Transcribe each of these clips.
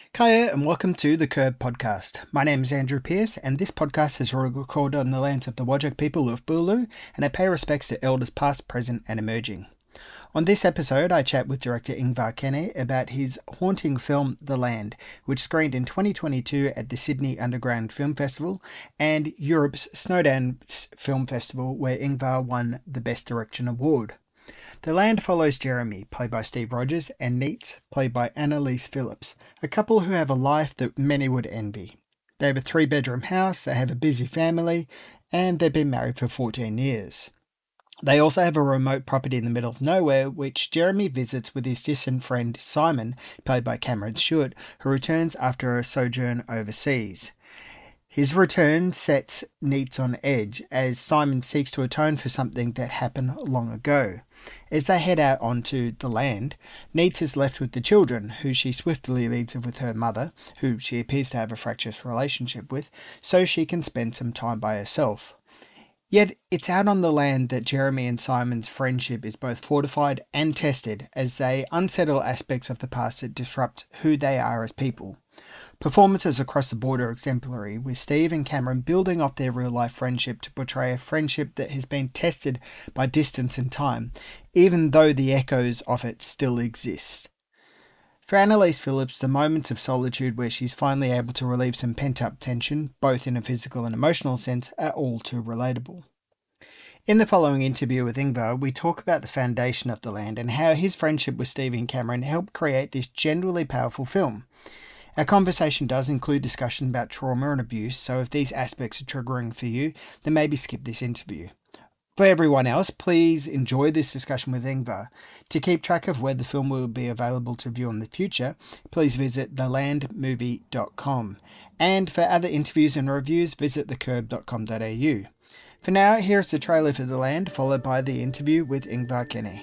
Kaya, and welcome to the Curb podcast. My name is Andrew Pearce, and this podcast is recorded on the lands of the Whadjuk people of Bulu, and I pay respects to elders past, present, and emerging. On this episode, I chat with director Ingvar Kenne about his haunting film The Land, which screened in 2022 at the Sydney Underground Film Festival and Europe's Snowdown Film Festival, where Ingvar won the Best Direction Award. The Land follows Jeremy, played by Steve Rogers, and Neets, played by Annalise Phillips, a couple who have a life that many would envy. They have a 3-bedroom house, they have a busy family, and they've been married for 14 years. They also have a remote property in the middle of nowhere, which Jeremy visits with his distant friend Simon, played by Cameron Stewart, who returns after a sojourn overseas. His return sets Neets on edge as Simon seeks to atone for something that happened long ago. As they head out onto the land, Neets is left with the children, who she swiftly leaves with her mother, who she appears to have a fractious relationship with, so she can spend some time by herself. Yet it's out on the land that Jeremy and Simon's friendship is both fortified and tested as they unsettle aspects of the past that disrupt who they are as people. Performances across the board are exemplary, with Steve and Cameron building off their real-life friendship to portray a friendship that has been tested by distance and time, even though the echoes of it still exist. For Annalise Phillips, the moments of solitude where she's finally able to relieve some pent-up tension, both in a physical and emotional sense, are all too relatable. In the following interview with Ingvar, we talk about the foundation of The Land and how his friendship with Steve and Cameron helped create this genuinely powerful film. Our conversation does include discussion about trauma and abuse, so if these aspects are triggering for you, then maybe skip this interview. For everyone else, please enjoy this discussion with Ingvar. To keep track of where the film will be available to view in the future, please visit thelandmovie.com. And for other interviews and reviews, visit thecurb.com.au. For now, here's the trailer for The Land, followed by the interview with Ingvar Kenne.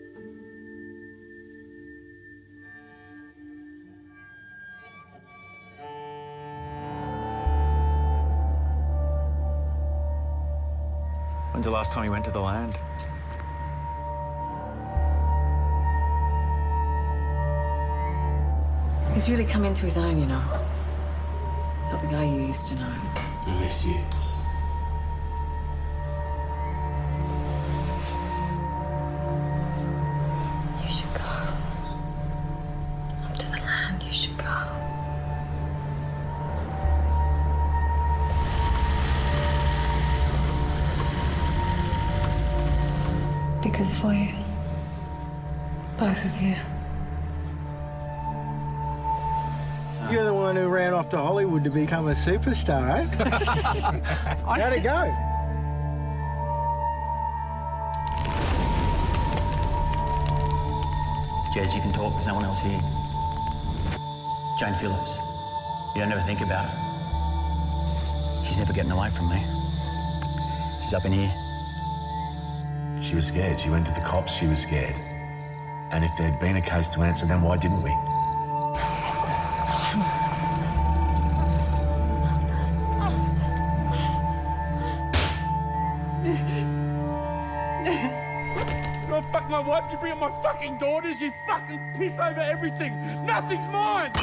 When's the last time you went to the land? He's really come into his own, you know. It's not the guy you used to know. I miss you. You should go. Up to the land, you should go. Be good for you. Both of you. You're the one who ran off to Hollywood to become a superstar, eh? How'd it go? Jez, you can talk. There's no one else here. Jane Phillips. You don't ever think about her. She's never getting away from me. She's up in here. She was scared. She went to the cops. She was scared. And if there'd been a case to answer, then why didn't we? You fuck my wife, you bring up my fucking daughters, you fucking piss over everything. Nothing's mine.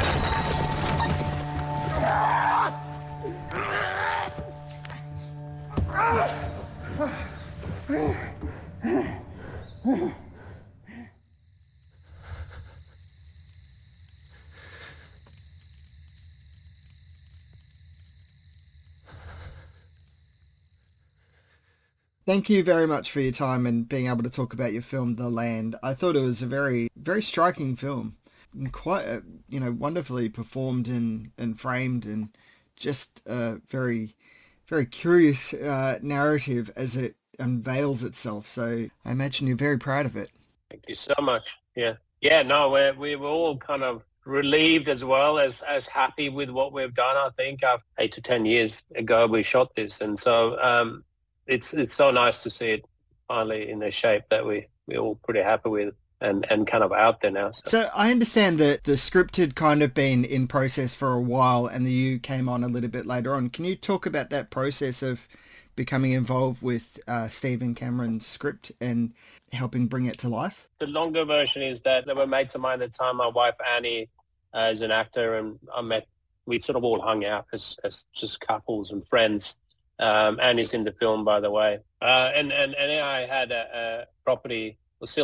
Thank you very much for your time and being able to talk about your film, The Land. I thought it was a very, very striking film, and quite, wonderfully performed and framed, and just a very, very curious narrative as it unveils itself. So I imagine you're very proud of it. Thank you so much. Yeah. No, we were all kind of relieved as well as happy with what we've done. I think 8 to 10 years ago we shot this, and so it's so nice to see it finally in the shape that we're all pretty happy with and kind of out there now. So I understand that the script had kind of been in process for a while and the you came on a little bit later on. Can you talk about that process of becoming involved with Stephen Cameron's script and helping bring it to life? The longer version is that they were mates of mine at the time. My wife, Annie, as an actor, and we sort of all hung out as just couples and friends. Annie's in the film, by the way. And I had a property.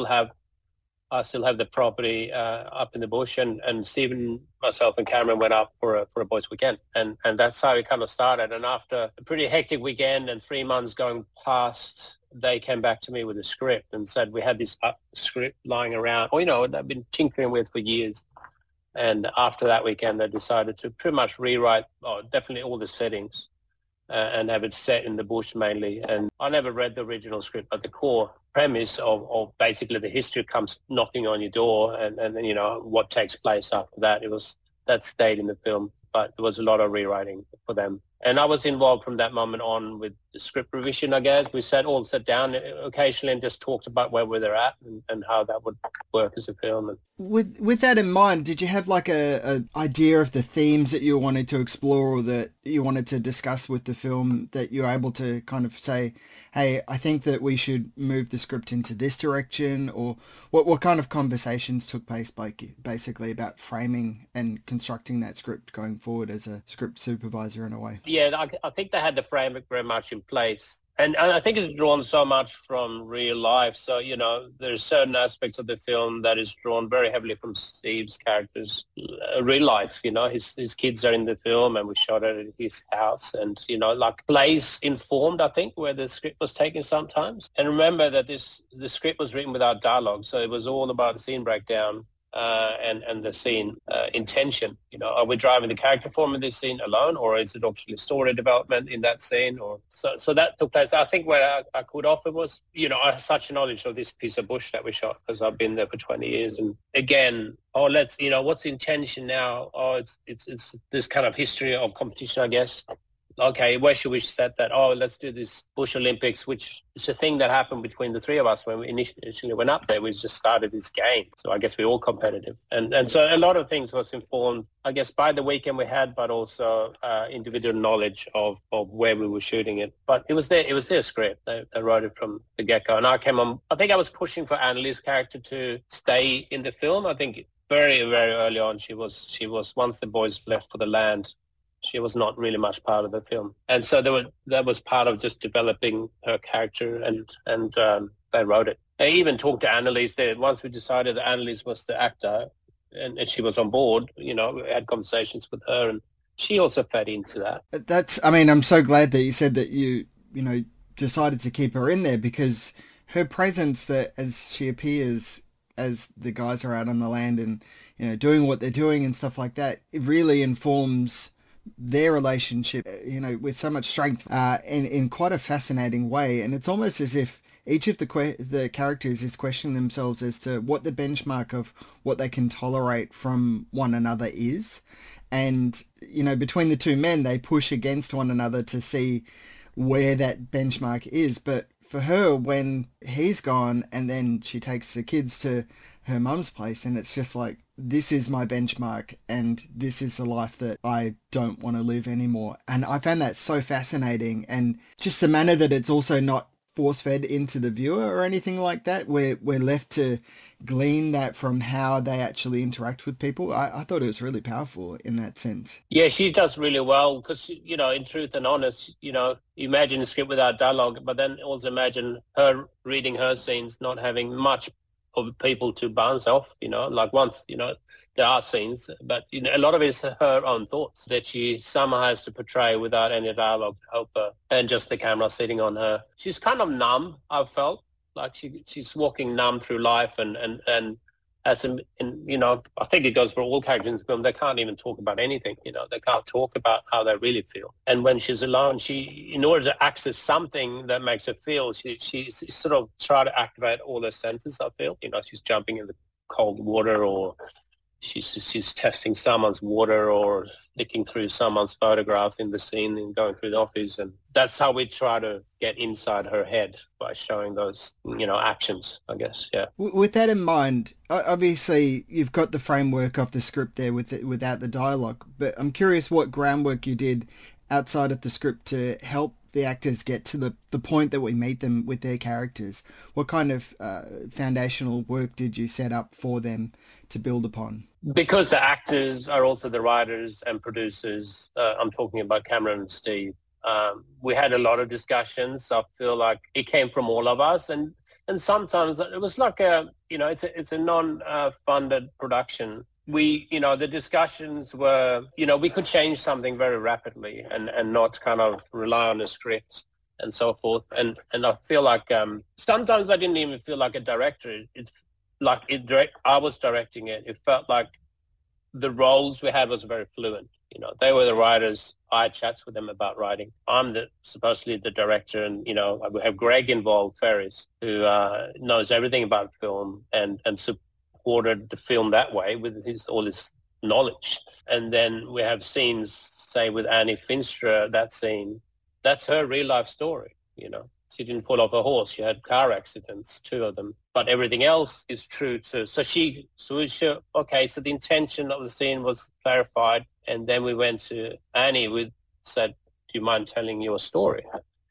I still have the property up in the bush, and Stephen, myself, and Cameron went up for a boys' weekend, and that's how it kind of started. And after a pretty hectic weekend and 3 months going past, they came back to me with a script and said we had this script lying around, they've been tinkering with for years. And after that weekend, they decided to pretty much rewrite, definitely all the settings, and have it set in the bush mainly. And I never read the original script, but the core premise of basically the history comes knocking on your door, and what takes place after that stayed in the film. But there was a lot of rewriting for them. And I was involved from that moment on with the script revision, I guess. We all sat down occasionally and just talked about where they're at and how that would work as a film. And with that in mind, did you have like a idea of the themes that you wanted to explore or that you wanted to discuss with the film, that you're able to kind of say, hey, I think that we should move the script into this direction? Or what kind of conversations took place basically about framing and constructing that script going forward as a script supervisor in a way? Yeah, I think they had the framework very much in place. And I think it's drawn so much from real life. So, there's certain aspects of the film that is drawn very heavily from Steve's character's real life. His kids are in the film, and we shot it at his house. And, place informed, I think, where the script was taken sometimes. And remember that the script was written without dialogue. So it was all about the scene breakdown. And the scene intention. Are we driving the character form in this scene alone, or is it actually story development in that scene? Or so that took place. I think what I could offer was, I have such knowledge of this piece of bush that we shot because I've been there for 20 years. And again, what's the intention now? It's this kind of history of competition, I guess. Okay, where should we set that? Let's do this Bush Olympics, which is a thing that happened between the three of us when we initially went up there. We just started this game. So I guess we're all competitive. And so a lot of things was informed, I guess, by the weekend we had, but also individual knowledge of where we were shooting it. But it was their script. They wrote it from the get-go. And I came on, I think I was pushing for Annalie's character to stay in the film. I think very, very early on, she was once the boys left for the land, she was not really much part of the film. And so that was part of just developing her character, and they wrote it. They even talked to Annalise there. Once we decided that Annalise was the actor and she was on board, we had conversations with her, and she also fed into that. I'm so glad that you said that you decided to keep her in there, because her presence, that as she appears as the guys are out on the land and, doing what they're doing and stuff like that, it really informs their relationship, with so much strength, in quite a fascinating way. And it's almost as if each of the characters is questioning themselves as to what the benchmark of what they can tolerate from one another is. And, between the two men, they push against one another to see where that benchmark is. But for her, when he's gone and then she takes the kids to her mum's place, and it's just like, this is my benchmark and this is the life that I don't want to live anymore. And I found that so fascinating, and just the manner that it's also not force-fed into the viewer or anything like that. We're left to glean that from how they actually interact with people. I thought it was really powerful in that sense. Yeah, she does really well because, in truth and honest, imagine a script without dialogue, but then also imagine her reading her scenes, not having much of people to bounce off, once, there are scenes, but a lot of it is her own thoughts that she somehow has to portray without any dialogue to help her, and just the camera sitting on her. She's kind of numb, I've felt, like she's walking numb through life, and I think it goes for all characters in the film. They can't even talk about anything, they can't talk about how they really feel. And when she's alone, in order to access something that makes her feel, she sort of try to activate all her senses, I feel. She's jumping in the cold water, or she's testing someone's water, or flicking through someone's photographs in the scene and going through the office. And that's how we try to get inside her head, by showing those, actions, I guess, yeah. With that in mind, obviously you've got the framework of the script there without the dialogue, but I'm curious what groundwork you did outside of the script to help the actors get to the point that we meet them with their characters. What kind of foundational work did you set up for them to build upon? because the actors are also the writers and producers, I'm talking about Cameron and Steve, we had a lot of discussions. I feel like it came from all of us, and sometimes it was like it's a non-funded production. The discussions were, we could change something very rapidly and not kind of rely on the script and so forth. And I feel like sometimes I didn't even feel like a director. I was directing it. It felt like the roles we had was very fluent. They were the writers. I had chats with them about writing. I'm supposedly the director, and we have Greg involved, Ferris, who knows everything about film and supported the film that way with all his knowledge. And then we have scenes, say with Annie Finstra, that scene, that's her real life story. She didn't fall off a horse. She had car accidents, 2 of them. But everything else is true too. So the intention of the scene was clarified. And then we went to Annie. We said, do you mind telling your story?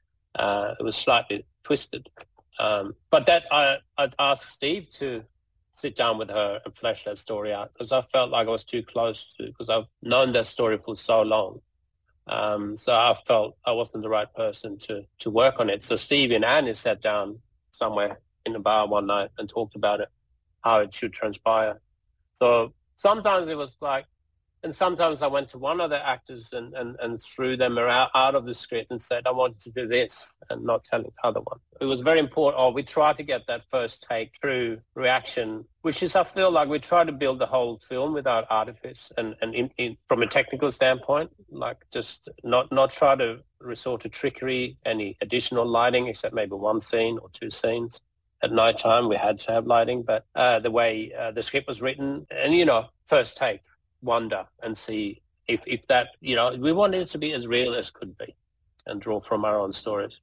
It was slightly twisted. But that I'd asked Steve to sit down with her and flesh that story out, because I felt like I was too close to, because I've known that story for so long. So I felt I wasn't the right person to work on it. So Steve and Annie sat down somewhere in a bar one night and talked about it, how it should transpire. So sometimes it was like, and sometimes I went to one of the actors and threw them out of the script and said, I wanted to do this, and not telling the other one. It was very important. We tried to get that first take through reaction, which is, I feel like we try to build the whole film without artifice and from a technical standpoint, like just not try to resort to trickery, any additional lighting, except maybe 1 scene or 2 scenes. At night time, we had to have lighting, but the way the script was written, and, first take, wonder and see if that, we wanted it to be as real as could be and draw from our own stories,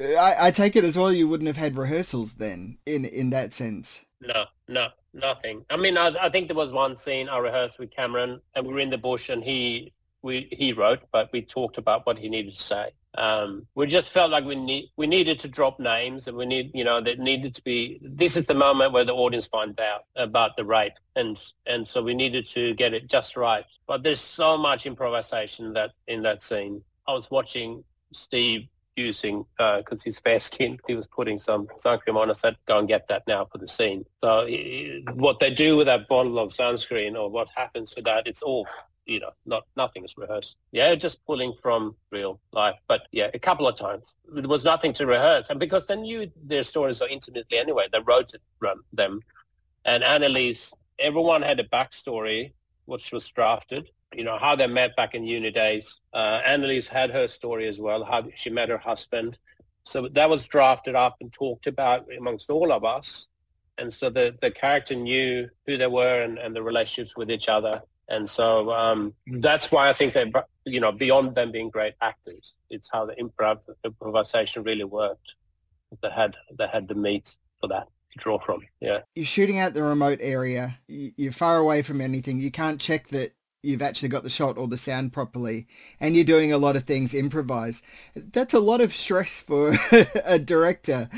I take it as well you wouldn't have had rehearsals then in that sense. No, nothing. I mean, I think there was one scene I rehearsed with Cameron, and we were in the bush, and he wrote, but we talked about what he needed to say. We just felt like we needed to drop names, and we need, that needed to be, this is the moment where the audience finds out about the rape, and so we needed to get it just right. But there's so much improvisation in that scene. I was watching Steve using, because he's fair skinned, he was putting some sunscreen on. I said, go and get that now for the scene. So what they do with that bottle of sunscreen, or what happens with that, it's all, nothing is rehearsed. Yeah, just pulling from real life. But yeah, a couple of times. There was nothing to rehearse. And because they knew their stories so intimately anyway, they wrote them. And Annalise, everyone had a backstory, which was drafted, how they met back in uni days. Annalise had her story as well, how she met her husband. So that was drafted up and talked about amongst all of us. And so the character knew who they were and the relationships with each other. And so that's why I think they, beyond them being great actors, it's how the improvisation really worked. They had the meat for that to draw from. Yeah. You're shooting out the remote area. You're far away from anything. You can't check that you've actually got the shot or the sound properly, and you're doing a lot of things improvised. That's a lot of stress for a director.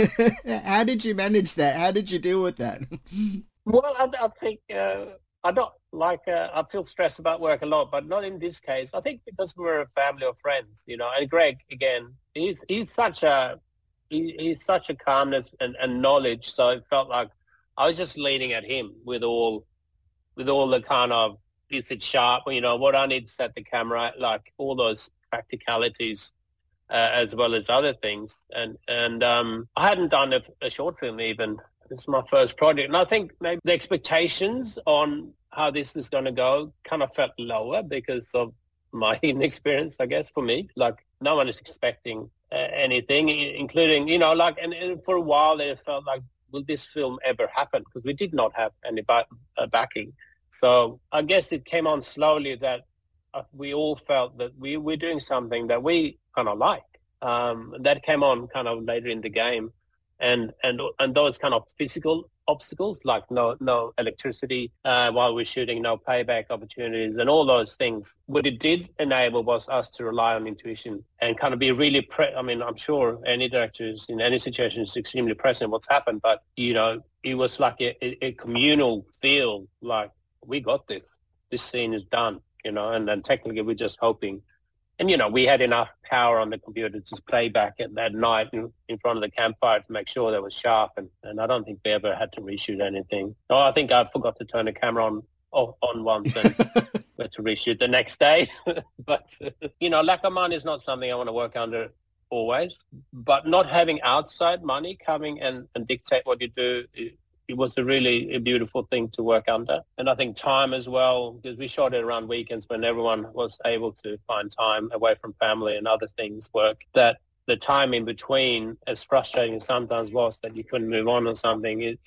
How did you manage that? How did you deal with that? Well, I think I don't I feel stressed about work a lot, but not in this case. I think because we're a family of friends, and Greg, again, he's such a calmness and knowledge. So it felt like I was just leaning at him with all the kind of, is it sharp? What I need to set the camera, like all those practicalities, as well as other things. And I hadn't done a short film even. It's my first project. And I think maybe the expectations on how this is going to go kind of felt lower because of my inexperience, I guess, for me. Like, no one is expecting anything, including, and for a while it felt like, will this film ever happen? Because we did not have any backing. So I guess it came on slowly that we all felt that we're doing something that we kind of like. That came on kind of later in the game. And those kind of physical obstacles, like no electricity while we're shooting, no payback opportunities, and all those things. What it did enable was us to rely on intuition and kind of be really I'm sure any directors in any situation is extremely present what's happened, but it was like a communal feel, like we got this. This scene is done, you know, and then technically we're just hoping. And, you know, we had enough power on the computer to play back at that night in front of the campfire to make sure that it was sharp. And I don't think we ever had to reshoot anything. Oh, I think I forgot to turn the camera on once and we had to reshoot the next day. But, you know, lack of money is not something I want to work under always. But not having outside money coming and dictate what you do, it was a beautiful thing to work under. And I think time as well, because we shot it around weekends when everyone was able to find time away from family and other things work, that the time in between, as frustrating as sometimes was that you couldn't move on or something,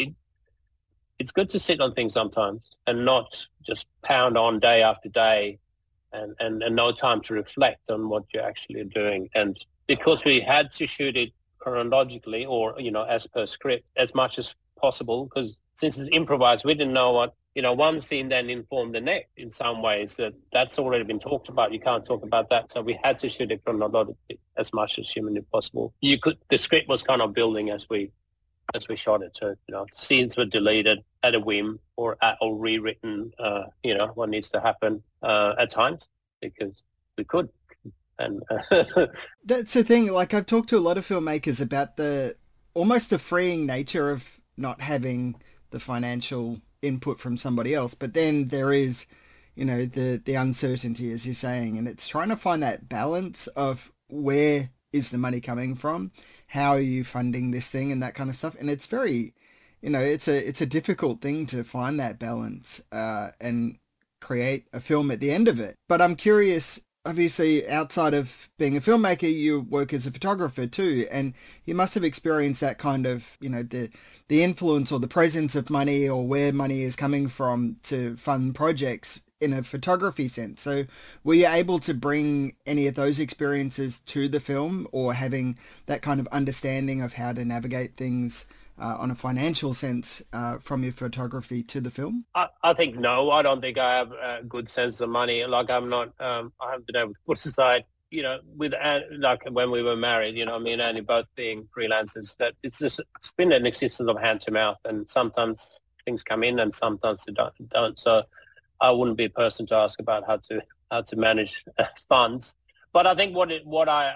it's good to sit on things sometimes and not just pound on day after day and no time to reflect on what you're actually doing. And because we had to shoot it chronologically or, you know, as per script as much as possible, because since it's improvised, we didn't know what, you know, one scene then informed the next in some ways. That's already been talked about. You can't talk about that. So we had to shoot it chronologically as much as humanly possible. The script was kind of building as we shot it. So, you know, scenes were deleted at a whim or rewritten, you know, what needs to happen at times because we could. And that's the thing. Like, I've talked to a lot of filmmakers about almost the freeing nature of not having the financial input from somebody else, but then there is, you know, the uncertainty, as you're saying, and it's trying to find that balance of where is the money coming from, how are you funding this thing, and that kind of stuff. And it's very, you know, it's a difficult thing to find that balance and create a film at the end of it. But I'm curious, obviously, outside of being a filmmaker, you work as a photographer too, and you must have experienced that kind of, you know, the influence or the presence of money or where money is coming from to fund projects in a photography sense. So were you able to bring any of those experiences to the film, or having that kind of understanding of how to navigate things on a financial sense from your photography to the film? I think no. I don't think I have a good sense of money. Like, I'm not, I haven't been able to put aside, you know, with like when we were married, you know, me and Annie both being freelancers, that it's been an existence of hand to mouth, and sometimes things come in and sometimes they don't. So I wouldn't be a person to ask about how to manage funds. But I think what I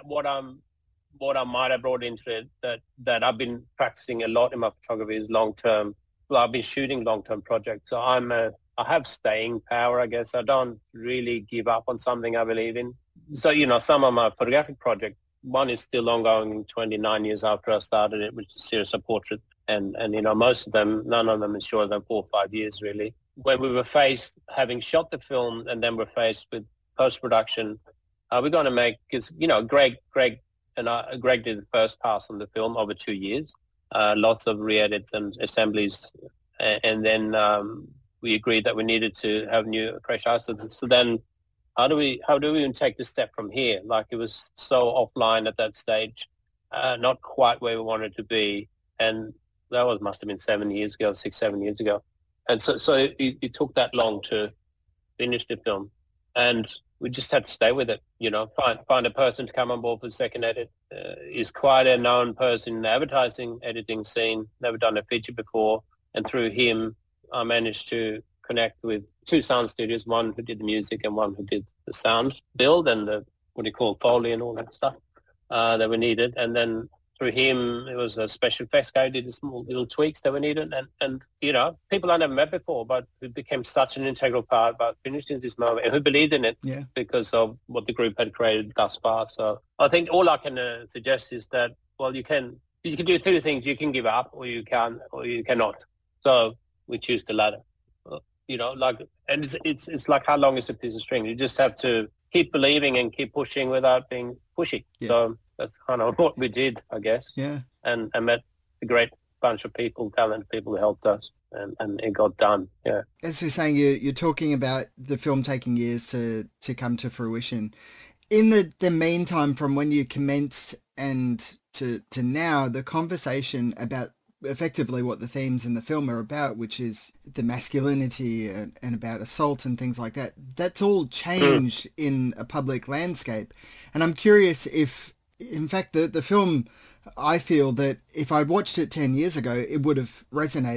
might have brought into it that I've been practicing a lot in my photography is long-term. Well, I've been shooting long-term projects, so I have staying power, I guess. I don't really give up on something I believe in. So, you know, some of my photographic projects, one is still ongoing 29 years after I started it, which is Serious Portrait. And you know, most of them, none of them is shorter than 4 or 5 years, really. When we were faced, having shot the film, and then we're faced with post-production, we're going to make, because, you know, Greg did the first pass on the film over 2 years, lots of re-edits and assemblies, and then we agreed that we needed to have new, fresh eyes. So then, how do we even take the step from here? Like, it was so offline at that stage, not quite where we wanted to be, and that must have been 7 years ago, 6-7 years ago, and so it took that long to finish the film, and we just had to stay with it, you know, find a person to come on board for the second edit. He's quite a known person in the advertising editing scene, never done a feature before. And through him, I managed to connect with 2 sound studios, one who did the music and one who did the sound build and the, what do you call, Foley and all that stuff that we needed. And then through him, it was a special effects guy who did the small little tweaks that we needed. And you know, people I never met before, but it became such an integral part about finishing this moment, and who believed in it because of what the group had created thus far. So I think all I can suggest is that, well, you can do 2 things. You can give up, or you cannot. So we choose the latter. You know, like, and it's like, how long is a piece of string? You just have to keep believing and keep pushing without being pushy. Yeah. So that's kind of what we did, I guess. Yeah. And I met a great bunch of people, talented people who helped us, and it got done. Yeah. As you're saying, you're talking about the film taking years to come to fruition. In the meantime, from when you commenced and to now, the conversation about effectively what the themes in the film are about, which is the masculinity and about assault and things like that, that's all changed in a public landscape. And I'm curious if, in fact, the film, I feel that if I'd watched it 10 years ago, it would have resonated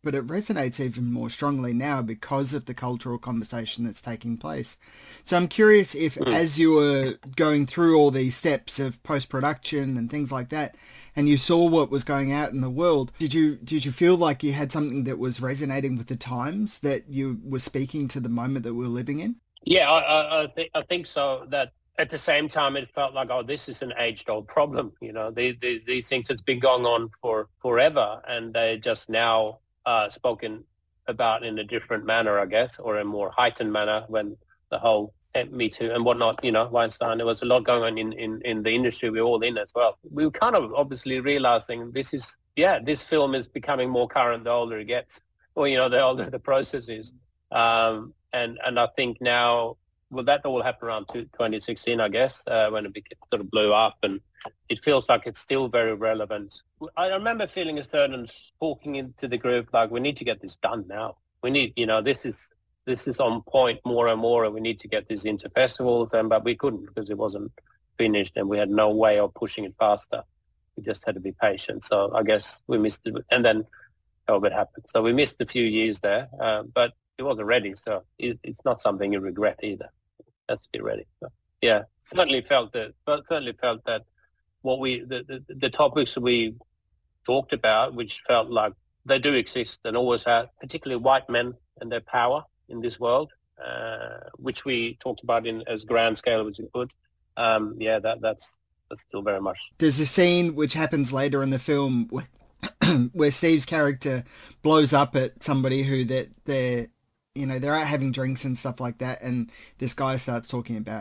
but it resonates even more strongly now because of the cultural conversation that's taking place. So I'm curious if, as you were going through all these steps of post-production and things like that, and you saw what was going out in the world, did you feel like you had something that was resonating with the times, that you were speaking to the moment that we're living in? Yeah, I think so. That at the same time, it felt like, oh, this is an age-old problem. You know, these things that's been going on for forever, and they just now spoken about in a different manner, I guess, or a more heightened manner when the whole Me Too and whatnot, you know, Weinstein, there was a lot going on in the industry we're all in as well. We were kind of obviously realizing this film is becoming more current the older it gets, or, you know, the older the process is. And I think now, well, that all happened around 2016, I guess, when it sort of blew up, and it feels like it's still very relevant. I remember feeling a certain talking into the group, like, we need to get this done now. We need, you know, this is on point more and more, and we need to get this into festivals, but we couldn't because it wasn't finished, and we had no way of pushing it faster. We just had to be patient. So I guess we missed it, and then COVID happened. So we missed a few years there, but it wasn't ready. So it's not something you regret either. Has to be ready. So, yeah, certainly felt that what the topics we talked about, which felt like they do exist and always have, particularly white men and their power in this world, which we talked about in as grand scale as we could. That's still very much. There's a scene which happens later in the film where Steve's character blows up at somebody who they're out having drinks and stuff like that, and this guy starts talking about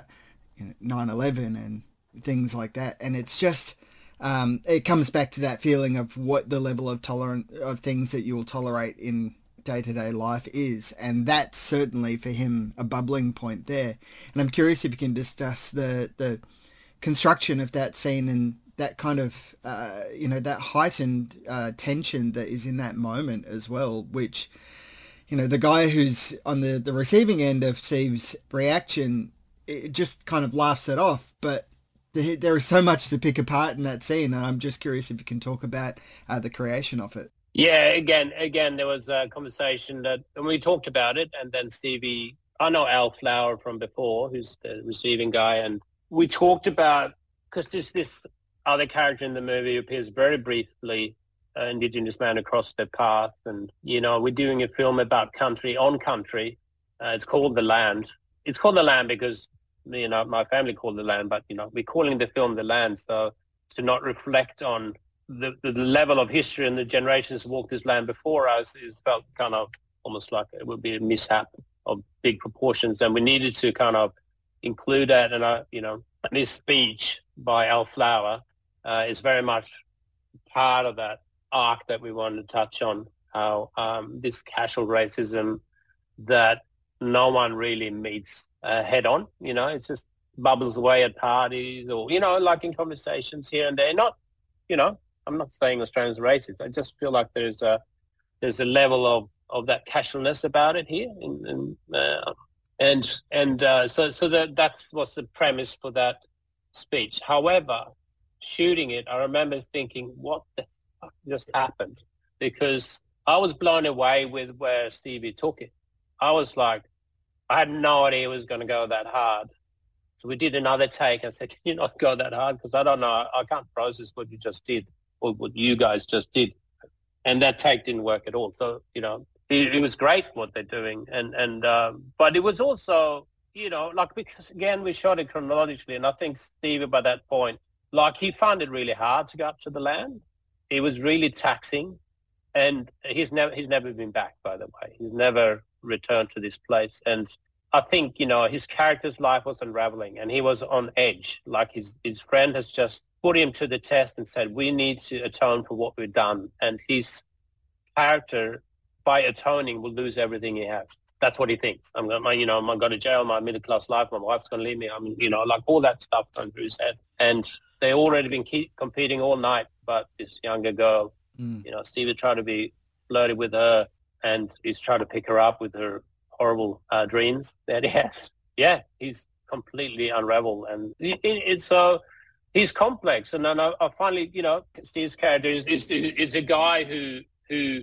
9/11 and things like that, and it's just it comes back to that feeling of what the level of tolerant of things that you will tolerate in day-to-day life is, and that's certainly for him a bubbling point there. And I'm curious if you can discuss the construction of that scene and that kind of that heightened tension that is in that moment as well, which, you know, the guy who's on the receiving end of Steve's reaction, it just kind of laughs it off, but there is so much to pick apart in that scene, and I'm just curious if you can talk about the creation of it. Yeah, again, there was a conversation that, and we talked about it, and then Stevie, I know Al Flower from before, who's the receiving guy, and we talked about, because this other character in the movie appears very briefly, Indigenous man across the path, and, you know, we're doing a film about country on country. It's called The Land. It's called The Land because, you know, my family called The Land, but, you know, we're calling the film The Land, so to not reflect on the level of history and the generations who walked this land before us is felt kind of almost like it would be a mishap of big proportions, and we needed to kind of include that. And this speech by Al Flower is very much part of that arc that we wanted to touch on, how this casual racism that no one really meets head on, you know, it just bubbles away at parties or, you know, like in conversations here and there. Not, you know, I'm not saying Australians are racist. I just feel like there's a level of that casualness about it here, so that's what's the premise for that speech. However, shooting it, I remember thinking, what the fuck just happened? Because I was blown away with where Stevie took it. I was like, I had no idea it was going to go that hard. So we did another take and said, can you not go that hard? Because I don't know, I can't process what you just did. Or what you guys just did, and that take didn't work at all. So, you know, it was great what they're doing, but it was also, you know, like, because again we shot it chronologically, and I think Stevie by that point, like, he found it really hard to go up to the land. It was really taxing, and he's never been back, by the way. He's never returned to this place, and I think, you know, his character's life was unraveling, and he was on edge. Like, his friend has just put him to the test and said, we need to atone for what we've done. And his character, by atoning, will lose everything he has. That's what he thinks. I'm going to go to jail, my middle-class life, my wife's going to leave me. I mean, you know, like all that stuff going through his head. And they already been competing all night, but this younger girl, you know, Stevie tried to be flirty with her, and he's trying to pick her up with her horrible dreams that he has. Yeah, he's completely unraveled. And it's so... He's complex, and then I finally, you know, Steve's character is a guy who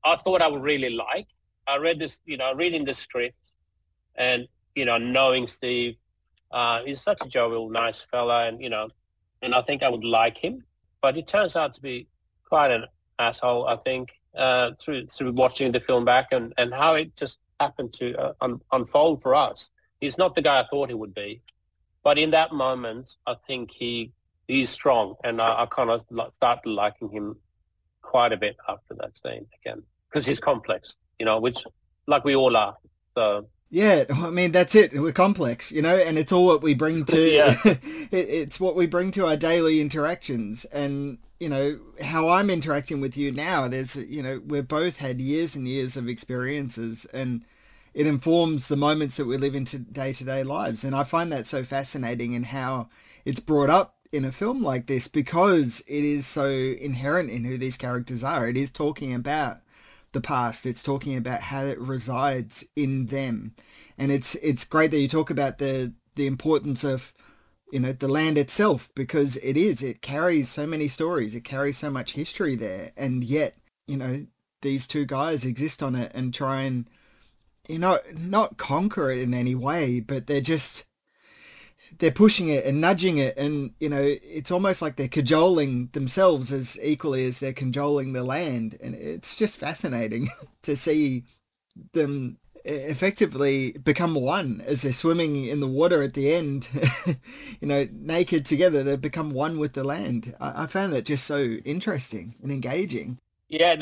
I thought I would really like. I read this, reading the script and, knowing Steve, he's such a jovial, nice fella and I think I would like him. But it turns out to be quite an asshole, I think, through watching the film back and how it just happened to unfold for us. He's not the guy I thought he would be. But in that moment, I think he's strong. And I kind of started liking him quite a bit after that scene again. Because he's complex, which like we all are. So yeah, I mean, that's it. We're complex, and it's all what we bring to it's what we bring to our daily interactions. And how I'm interacting with you now, there's we've both had years and years of experiences, and it informs the moments that we live in day-to-day lives. And I find that so fascinating in how it's brought up in a film like this, because it is so inherent in who these characters are. It is talking about the past. It's talking about how it resides in them. And it's great that you talk about the importance of the land itself, because it carries so many stories, it carries so much history there, and yet these two guys exist on it and try and not conquer it in any way, but they're pushing it and nudging it, and it's almost like they're cajoling themselves as equally as they're cajoling the land. And it's just fascinating to see them effectively become one as they're swimming in the water at the end, naked together. They become one with the land. I found that just so interesting and engaging. Yeah,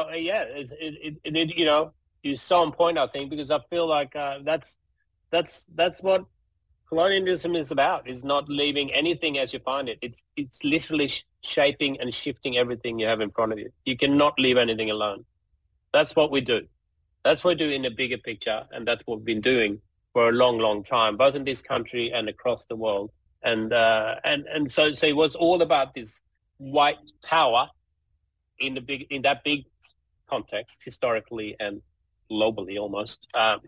you're so on point, I think, because I feel like that's what colonialism is about, is not leaving anything as you find it. It's literally shaping and shifting everything you have in front of you. You cannot leave anything alone. That's what we do. That's what we do in the bigger picture, and that's what we've been doing for a long, long time, both in this country and across the world. And so it was all about this white power in that big context, historically and globally almost. That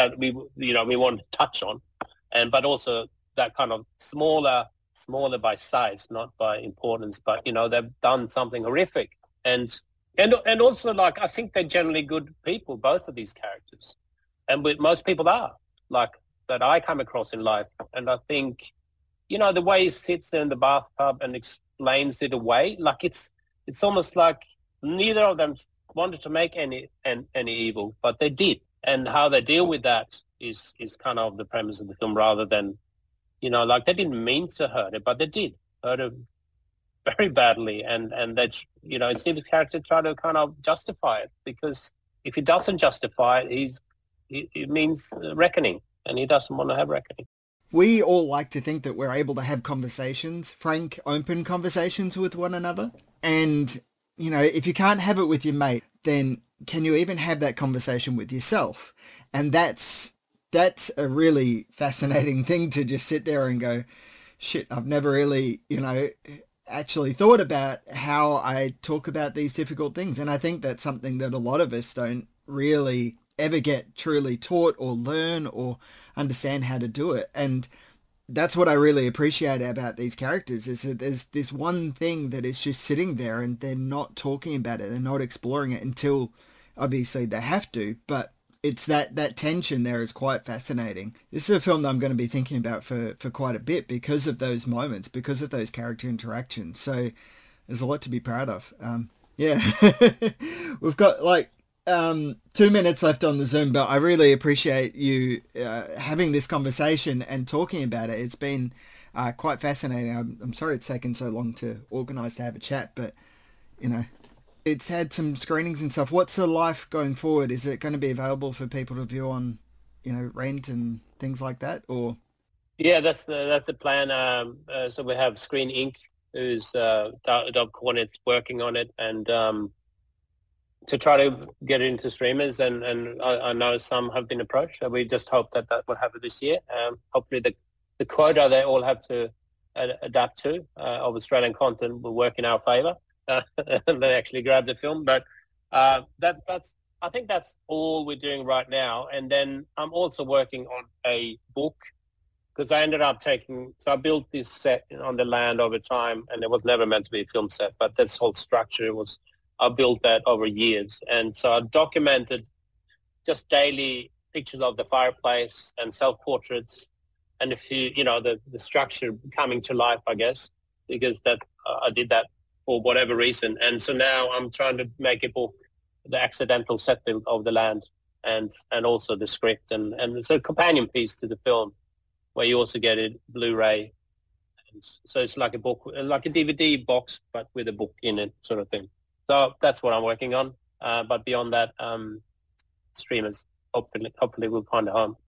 we want to touch on. But also that kind of smaller by size, not by importance. But they've done something horrific, and also, like, I think they're generally good people, both of these characters, and most people are, like, that I come across in life. And I think the way he sits there in the bathtub and explains it away, like it's almost like neither of them wanted to make any evil, but they did, and how they deal with that is kind of the premise of the film, rather than, like, they didn't mean to hurt it, but they did hurt it very badly. And that, Steve's character tried to kind of justify it, because if he doesn't justify it, it means reckoning, and he doesn't want to have reckoning. We all like to think that we're able to have conversations, frank, open conversations with one another. And, if you can't have it with your mate, then can you even have that conversation with yourself? And that's a really fascinating thing, to just sit there and go, shit, I've never really, actually thought about how I talk about these difficult things. And I think that's something that a lot of us don't really ever get truly taught or learn or understand how to do it. And that's what I really appreciate about these characters, is that there's this one thing that is just sitting there and they're not talking about it. They're not exploring it until obviously they have to, but it's that tension there is quite fascinating. This is a film that I'm going to be thinking about for quite a bit, because of those moments, because of those character interactions. So there's a lot to be proud of. We've got 2 minutes left on the Zoom, but I really appreciate you having this conversation and talking about it. It's been quite fascinating. I'm sorry it's taken so long to organise to have a chat, but it's had some screenings and stuff. What's the life going forward? Is it going to be available for people to view on, Rent and things like that, or? Yeah, that's the plan. So we have Screen Inc., who's Doug Cornett's working on it, and to try to get it into streamers, and I know some have been approached. So we just hope that will happen this year. Hopefully the quota they all have to adapt to of Australian content will work in our favour. They actually grab the film, but that's I think that's all we're doing right now. And then I'm also working on a book, because I ended up I built this set on the land over time, and it was never meant to be a film set, but this whole structure was I built that over years. And so I documented just daily pictures of the fireplace and self-portraits, and the structure coming to life, I guess, because that I did that for whatever reason. And so now I'm trying to make a book, the accidental set build of the land, and also the script, and it's a companion piece to the film where you also get it Blu-ray. And so it's like a book, like a DVD box, but with a book in it, sort of thing. So that's what I'm working on. But beyond that, streamers hopefully will find a home.